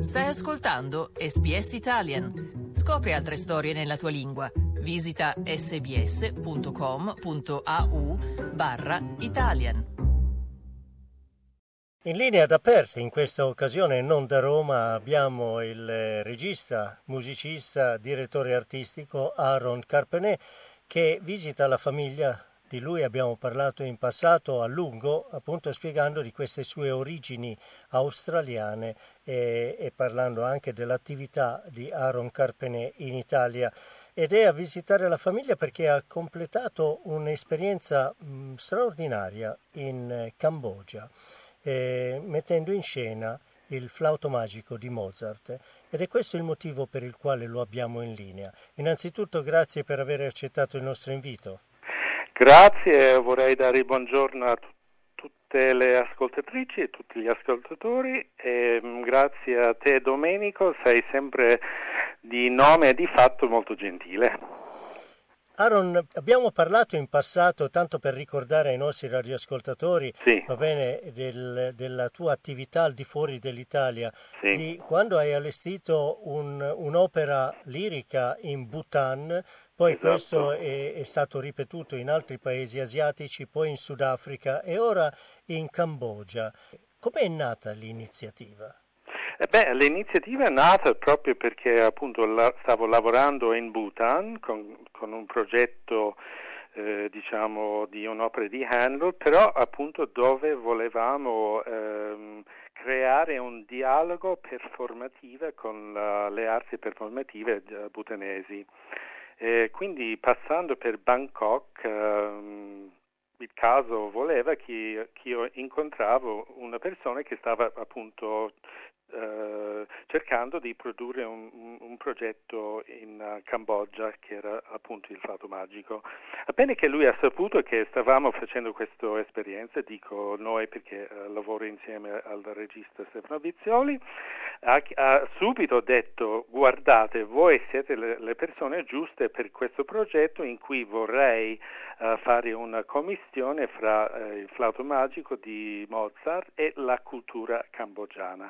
Stai ascoltando SBS Italian. Scopri altre storie nella tua lingua. Visita sbs.com.au/Italian. In linea da Perth, in questa occasione non da Roma, abbiamo il regista, musicista, direttore artistico Aaron Carpenez che visita la famiglia. Di lui abbiamo parlato in passato a lungo, appunto spiegando di queste sue origini australiane e parlando anche dell'attività di Aaron Carpenez in Italia. Ed è a visitare la famiglia perché ha completato un'esperienza straordinaria in Cambogia, mettendo in scena il Flauto magico di Mozart, ed è questo il motivo per il quale lo abbiamo in linea. Innanzitutto grazie per aver accettato il nostro invito. Grazie, vorrei dare il buongiorno a tutte le ascoltatrici e tutti gli ascoltatori e grazie a te Domenico, sei sempre di nome e di fatto molto gentile. Aaron, abbiamo parlato in passato, tanto per ricordare ai nostri radioascoltatori, Sì. Va bene, della tua attività al di fuori dell'Italia, Sì. di quando hai allestito un'opera lirica in Bhutan, poi Esatto. questo è stato ripetuto in altri paesi asiatici, poi in Sudafrica e ora in Cambogia. Com'è nata l'iniziativa? L'iniziativa è nata proprio perché appunto stavo lavorando in Bhutan con un progetto di un'opera di Handel, però appunto dove volevamo creare un dialogo performativo con le arti performative bhutanesi. Quindi passando per Bangkok il caso voleva che io incontravo una persona che stava appunto cercando di produrre un progetto in Cambogia che era appunto il Flauto magico. Appena che lui ha saputo che stavamo facendo questa esperienza, dico noi perché lavoro insieme al regista Stefano Vizioli, ha subito detto: guardate, voi siete le persone giuste per questo progetto in cui vorrei fare una commistione fra il Flauto magico di Mozart e la cultura cambogiana.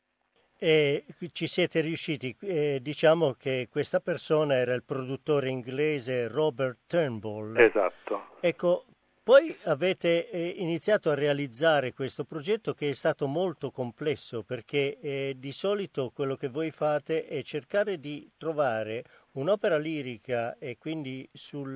E ci siete riusciti, diciamo che questa persona era il produttore inglese Robert Turnbull. Esatto. Ecco, poi avete iniziato a realizzare questo progetto che è stato molto complesso perché di solito quello che voi fate è cercare di trovare un'opera lirica e quindi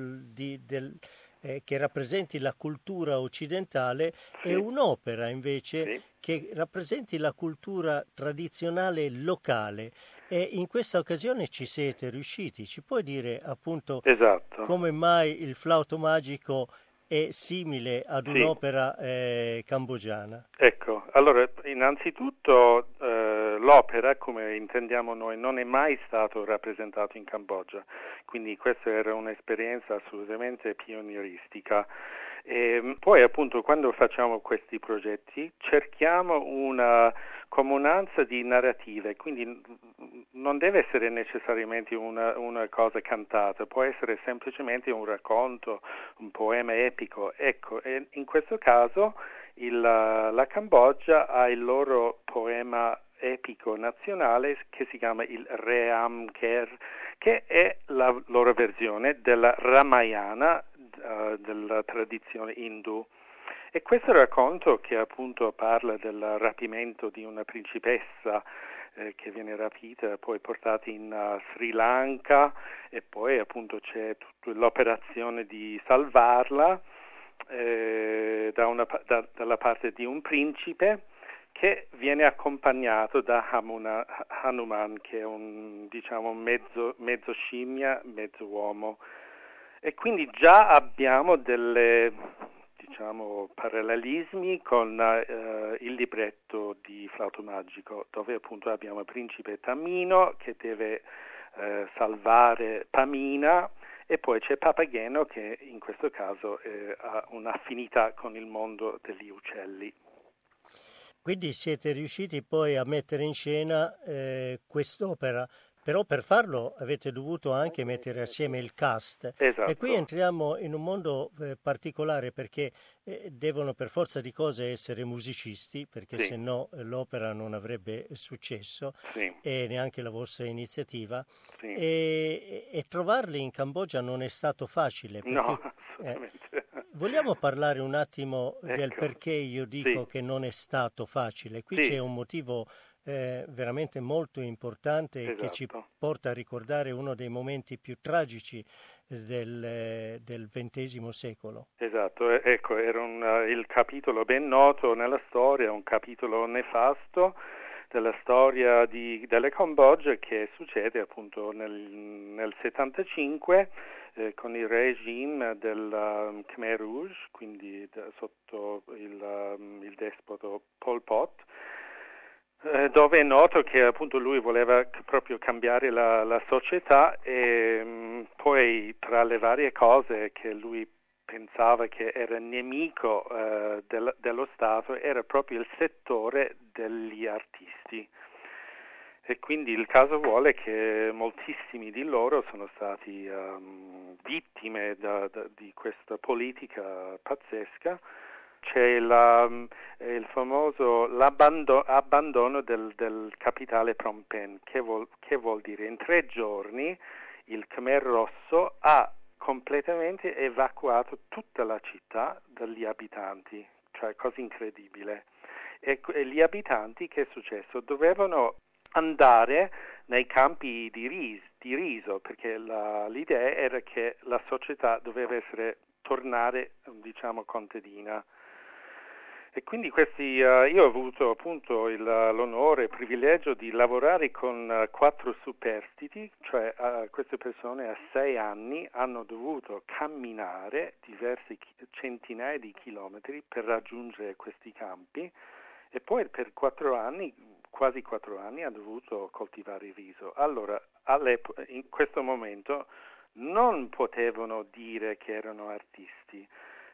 che rappresenti la cultura occidentale, sì, e un'opera invece, sì, che rappresenti la cultura tradizionale locale. E in questa occasione ci siete riusciti. Ci puoi dire appunto, esatto, come mai il Flauto magico è simile ad un'opera cambogiana? Ecco, allora innanzitutto l'opera, come intendiamo noi, non è mai stato rappresentato in Cambogia, quindi questa era un'esperienza assolutamente pionieristica. E poi appunto quando facciamo questi progetti cerchiamo una comunanza di narrative, quindi non deve essere necessariamente una cosa cantata, può essere semplicemente un racconto, un poema epico. Ecco, e in questo caso la Cambogia ha il loro poema epico nazionale che si chiama il Ream Ker, che è la loro versione della Ramayana, della tradizione indù. E questo racconto, che appunto parla del rapimento di una principessa che viene rapita e poi portata in Sri Lanka, e poi appunto c'è tutta l'operazione di salvarla dalla parte di un principe che viene accompagnato da Hanuman, che è un mezzo scimmia, mezzo uomo. E quindi già abbiamo parallelismi con il libretto di Flauto magico, dove appunto abbiamo il principe Tamino che deve salvare Pamina, e poi c'è Papageno che in questo caso ha un'affinità con il mondo degli uccelli. Quindi siete riusciti poi a mettere in scena quest'opera Però per farlo avete dovuto anche mettere assieme il cast. Esatto. E qui entriamo in un mondo particolare perché devono per forza di cose essere musicisti, perché Sì. se no l'opera non avrebbe successo Sì. e neanche la vostra iniziativa. Sì. E trovarli in Cambogia non è stato facile. Perché, No, assolutamente. vogliamo parlare un attimo del Ecco. perché io dico Sì. che non è stato facile? Qui Sì. c'è un motivo veramente molto importante che ci Esatto. porta a ricordare uno dei momenti più tragici del XX secolo. Esatto, ecco, era il capitolo ben noto nella storia, un capitolo nefasto della storia della Cambogia che succede appunto nel 75 con il regime del Khmer Rouge, quindi sotto il despoto Pol Pot, dove è noto che appunto lui voleva proprio cambiare la società e poi tra le varie cose che lui pensava che era nemico dello Stato era proprio il settore degli artisti. E quindi il caso vuole che moltissimi di loro sono stati vittime di questa politica pazzesca. C'è il famoso abbandono del capitale Phnom Penh, che vuol dire in 3 giorni il Khmer Rosso ha completamente evacuato tutta la città dagli abitanti, cioè cosa incredibile. E gli abitanti, che è successo? Dovevano andare nei campi di riso, perché l'idea era che la società doveva tornare, diciamo, contadina. E quindi io ho avuto appunto l'onore e il privilegio di lavorare con 4 superstiti, cioè queste persone a 6 anni hanno dovuto camminare diversi centinaia di chilometri per raggiungere questi campi e poi per 4 anni, quasi 4 anni, hanno dovuto coltivare il riso. Allora, in questo momento non potevano dire che erano artisti.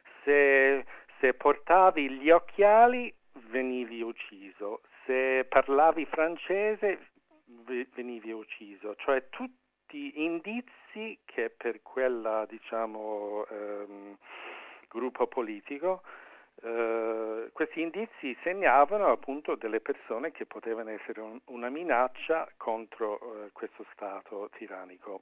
Se portavi gli occhiali venivi ucciso, se parlavi francese venivi ucciso, cioè tutti indizi che per quella, diciamo, gruppo politico, questi indizi segnavano appunto delle persone che potevano essere una minaccia contro questo Stato tirannico.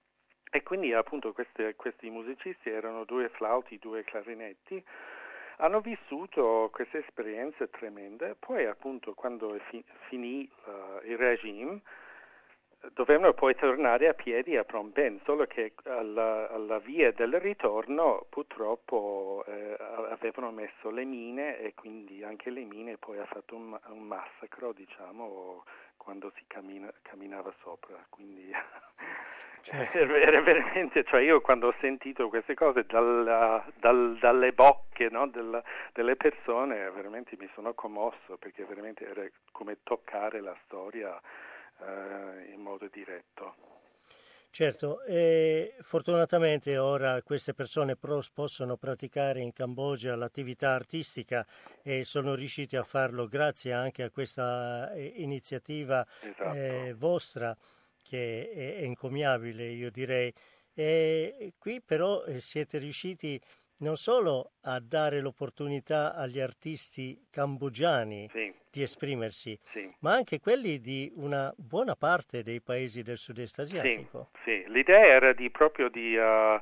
E quindi appunto questi musicisti erano 2 flauti, 2 clarinetti, hanno vissuto queste esperienze tremende, poi appunto quando finì il regime dovevano poi tornare a piedi a Phnom Penh, solo che alla via del ritorno purtroppo avevano messo le mine e quindi anche le mine poi ha fatto un massacro, diciamo, quando si camminava sopra, quindi certo. Era veramente, cioè io quando ho sentito queste cose dalle bocche, no, delle persone veramente mi sono commosso, perché veramente era come toccare la storia in modo diretto. Certo, fortunatamente ora queste persone possono praticare in Cambogia l'attività artistica e sono riusciti a farlo grazie anche a questa iniziativa Esatto. vostra, che è encomiabile, io direi. E qui però siete riusciti non solo a dare l'opportunità agli artisti cambogiani Sì. di esprimersi, Sì. ma anche quelli di una buona parte dei paesi del sud-est asiatico. Sì. L'idea era proprio di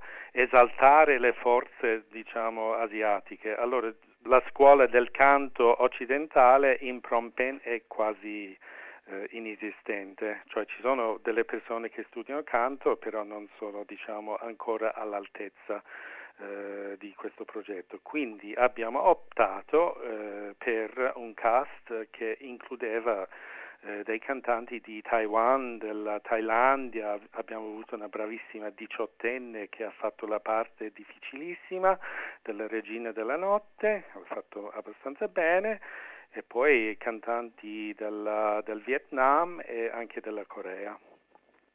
esaltare le forze, diciamo, asiatiche. Allora, la scuola del canto occidentale in Phnom Penh è quasi inesistente, cioè ci sono delle persone che studiano canto, però non sono, diciamo, ancora all'altezza di questo progetto. Quindi abbiamo optato per un cast che includeva dei cantanti di Taiwan, della Thailandia. Abbiamo avuto una bravissima 18enne che ha fatto la parte difficilissima della Regina della Notte, ha fatto abbastanza bene, e poi cantanti del Vietnam e anche della Corea.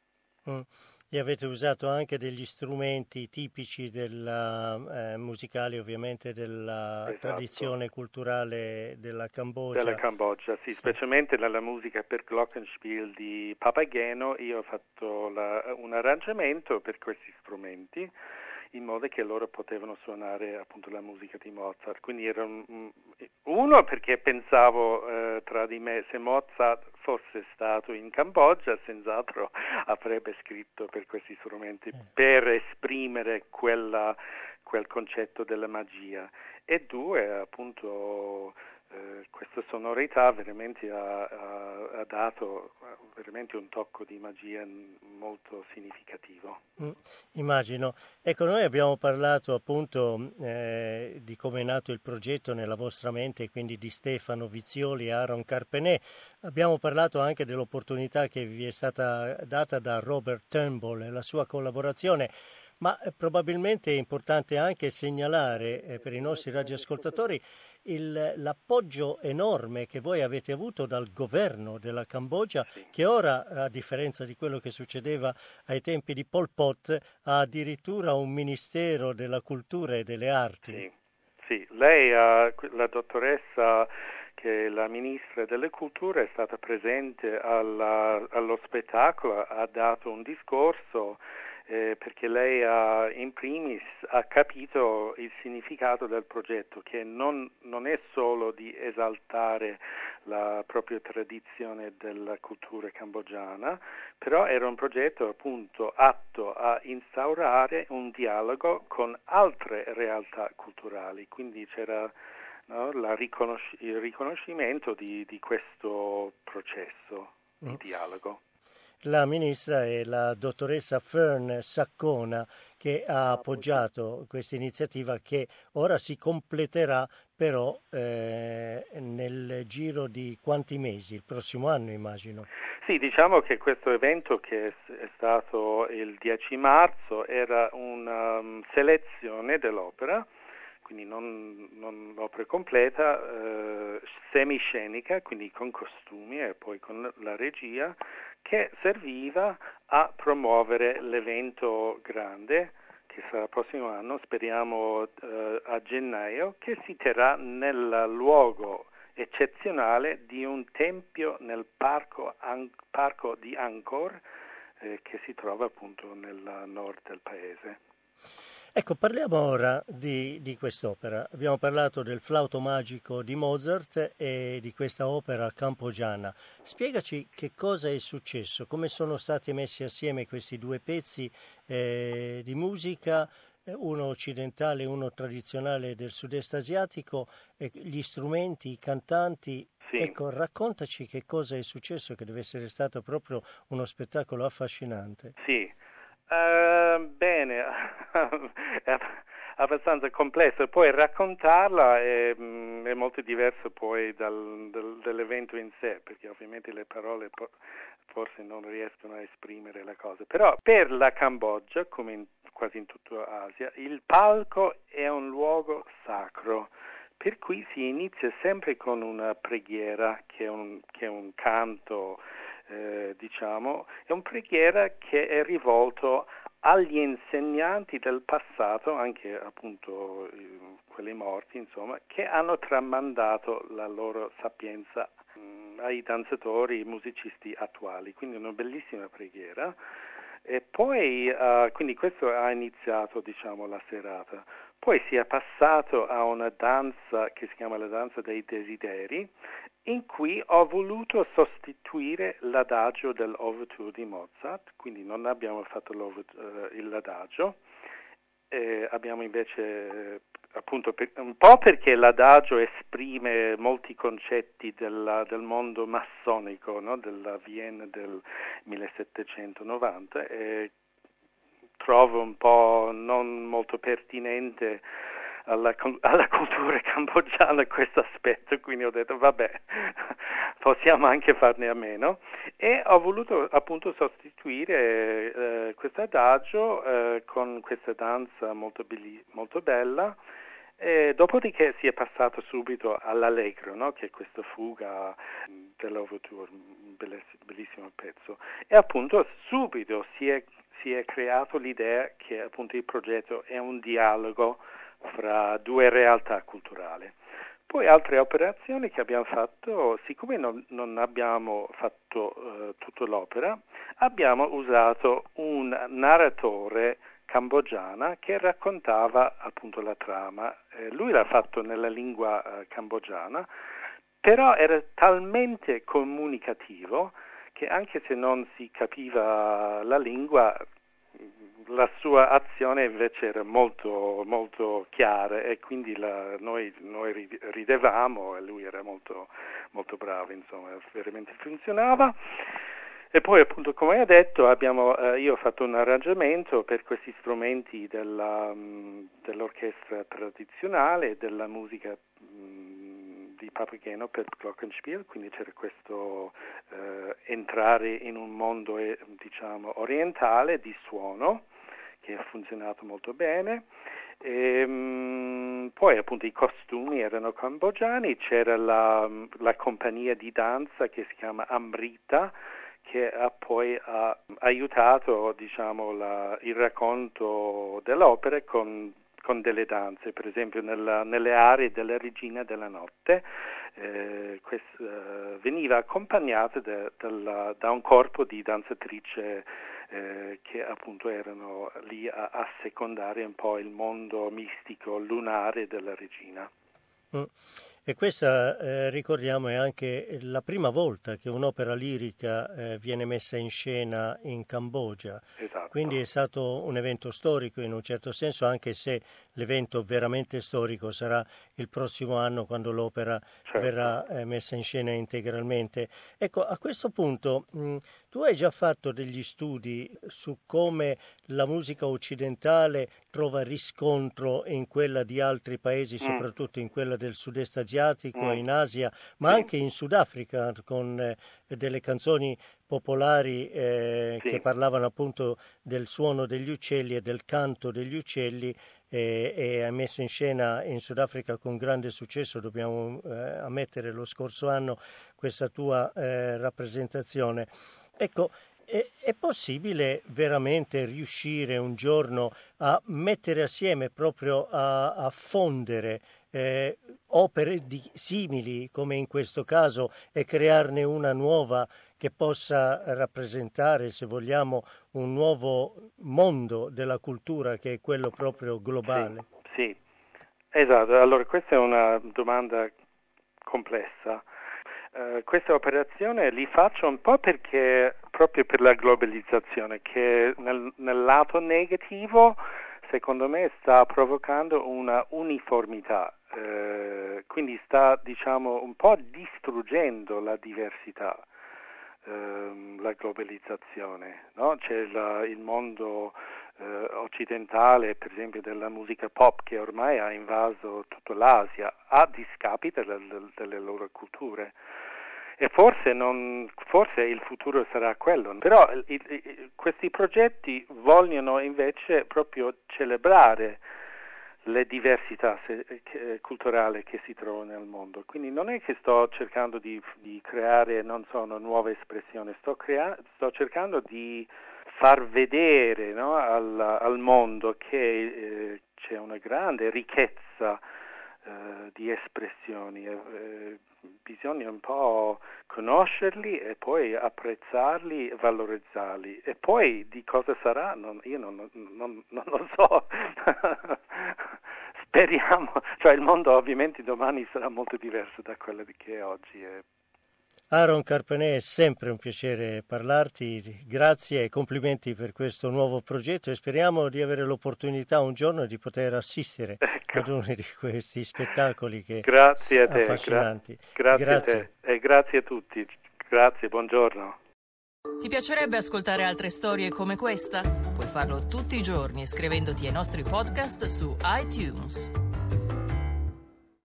Mm. E avete usato anche degli strumenti tipici musicali, ovviamente, della Esatto. tradizione culturale della Cambogia. Della Cambogia, sì, specialmente nella musica per Glockenspiel di Papageno. Io ho fatto un arrangiamento per questi strumenti in modo che loro potevano suonare appunto la musica di Mozart. Quindi era uno perché pensavo tra di me, se Mozart fosse stato in Cambogia senz'altro avrebbe scritto per questi strumenti per esprimere quel concetto della magia, e due appunto questa sonorità veramente ha dato veramente un tocco di magia molto significativo. Immagino. Ecco, noi abbiamo parlato appunto di come è nato il progetto nella vostra mente, quindi di Stefano Vizioli e Aaron Carpenè. Abbiamo parlato anche dell'opportunità che vi è stata data da Robert Turnbull e la sua collaborazione, ma probabilmente è importante anche segnalare per i nostri radioascoltatori l'appoggio enorme che voi avete avuto dal governo della Cambogia, che ora, a differenza di quello che succedeva ai tempi di Pol Pot, ha addirittura un Ministero della Cultura e delle Arti. Sì. Lei, la dottoressa, che è la Ministra delle Culture, è stata presente allo spettacolo, ha dato un discorso perché lei in primis ha capito il significato del progetto, che non è solo di esaltare la propria tradizione della cultura cambogiana, però era un progetto appunto atto a instaurare un dialogo con altre realtà culturali, quindi c'era il riconoscimento di questo processo di dialogo. La ministra è la dottoressa Fern Saccona, che ha appoggiato questa iniziativa, che ora si completerà però nel giro di quanti mesi? Il prossimo anno, immagino. Sì, diciamo che questo evento, che è stato il 10 marzo, era una selezione dell'opera, quindi non l'opera completa, semiscenica, quindi con costumi e poi con la regia, che serviva a promuovere l'evento grande che sarà il prossimo anno, speriamo a gennaio, che si terrà nel luogo eccezionale di un tempio nel parco di Angkor, che si trova appunto nel nord del paese. Ecco, parliamo ora di quest'opera. Abbiamo parlato del flauto magico di Mozart e di questa opera cambogiana. Spiegaci che cosa è successo, come sono stati messi assieme questi due pezzi di musica, uno occidentale e uno tradizionale del sud-est asiatico, gli strumenti, i cantanti. Sì. Ecco, raccontaci che cosa è successo, che deve essere stato proprio uno spettacolo affascinante. Sì. Bene, è abbastanza complesso, poi raccontarla è molto diverso poi dall'evento in sé, perché ovviamente le parole forse non riescono a esprimere la cosa, però per la Cambogia, come quasi in tutta Asia, il palco è un luogo sacro, per cui si inizia sempre con una preghiera che è un canto. Diciamo, è una preghiera che è rivolto agli insegnanti del passato, anche appunto quelli morti, insomma, che hanno tramandato la loro sapienza ai danzatori, musicisti attuali. Quindi una bellissima preghiera. E poi, quindi questo ha iniziato, diciamo, la serata. Poi si è passato a una danza che si chiama la danza dei desideri, in cui ho voluto sostituire l'adagio dell'Overture di Mozart, quindi non abbiamo fatto l'adagio, abbiamo invece appunto un po' perché l'adagio esprime molti concetti del mondo massonico, no? Della Vienna del 1790, e trovo un po' non molto pertinente alla cultura cambogiana questo aspetto, quindi ho detto vabbè, possiamo anche farne a meno, e ho voluto appunto sostituire questo adagio con questa danza molto bella, E dopodiché si è passato subito all'Allegro, no? Che è questa fuga dell'Overture, un bellissimo pezzo. E appunto subito si è creato l'idea che appunto il progetto è un dialogo fra due realtà culturali. Poi altre operazioni che abbiamo fatto, siccome non abbiamo fatto tutta l'opera, abbiamo usato un narratore cambogiana che raccontava appunto la trama. Lui l'ha fatto nella lingua cambogiana, però era talmente comunicativo che anche se non si capiva la lingua, la sua azione invece era molto, molto chiara e quindi noi ridevamo e lui era molto, molto bravo, insomma, veramente funzionava. E poi appunto, come ho detto, io ho fatto un arrangiamento per questi strumenti dell'orchestra tradizionale, della musica di Papageno per Glockenspiel, quindi c'era questo entrare in un mondo diciamo orientale di suono che ha funzionato molto bene. E, poi appunto i costumi erano cambogiani, c'era la compagnia di danza che si chiama Amrita, che poi ha aiutato diciamo il racconto dell'opera con delle danze, per esempio nelle aree della Regina della Notte veniva accompagnata da un corpo di danzatrice che appunto erano lì a assecondare un po' il mondo mistico lunare della Regina. E questa, ricordiamo, è anche la prima volta che un'opera lirica viene messa in scena in Cambogia. Esatto. Quindi è stato un evento storico in un certo senso, anche se l'evento veramente storico sarà il prossimo anno quando l'opera verrà messa in scena integralmente. Ecco, a questo punto tu hai già fatto degli studi su come la musica occidentale trova riscontro in quella di altri paesi, soprattutto in quella del sud-est asiatico, in Asia, ma anche in Sudafrica, con delle canzoni popolari che parlavano appunto del suono degli uccelli e del canto degli uccelli, e hai messo in scena in Sudafrica con grande successo, dobbiamo ammettere, lo scorso anno questa tua rappresentazione. Ecco, è possibile veramente riuscire un giorno a mettere assieme, proprio a fondere opere simili come in questo caso e crearne una nuova che possa rappresentare, se vogliamo, un nuovo mondo della cultura che è quello proprio globale? Sì, esatto. Allora questa è una domanda complessa. Questa operazione li faccio un po' perché proprio per la globalizzazione, che nel lato negativo secondo me sta provocando una uniformità, quindi sta diciamo un po' distruggendo la diversità, la globalizzazione, no? C'è il mondo occidentale, per esempio della musica pop, che ormai ha invaso tutta l'Asia a discapito delle loro culture. E forse il futuro sarà quello, però questi progetti vogliono invece proprio celebrare le diversità culturali che si trovano nel mondo. Quindi non è che sto cercando di creare, non so, una nuova espressione, sto cercando di far vedere, no, al mondo che c'è una grande ricchezza di espressioni. Bisogna un po' conoscerli e poi apprezzarli, valorizzarli, e poi di cosa sarà io non lo so. Speriamo, cioè il mondo ovviamente domani sarà molto diverso da quello che è oggi. Aaron Carpenè, è sempre un piacere parlarti, grazie e complimenti per questo nuovo progetto e speriamo di avere l'opportunità un giorno di poter assistere ad uno di questi spettacoli che affascinanti. Grazie a te e grazie a tutti, grazie, buongiorno. Ti piacerebbe ascoltare altre storie come questa? Puoi farlo tutti i giorni iscrivendoti ai nostri podcast su iTunes.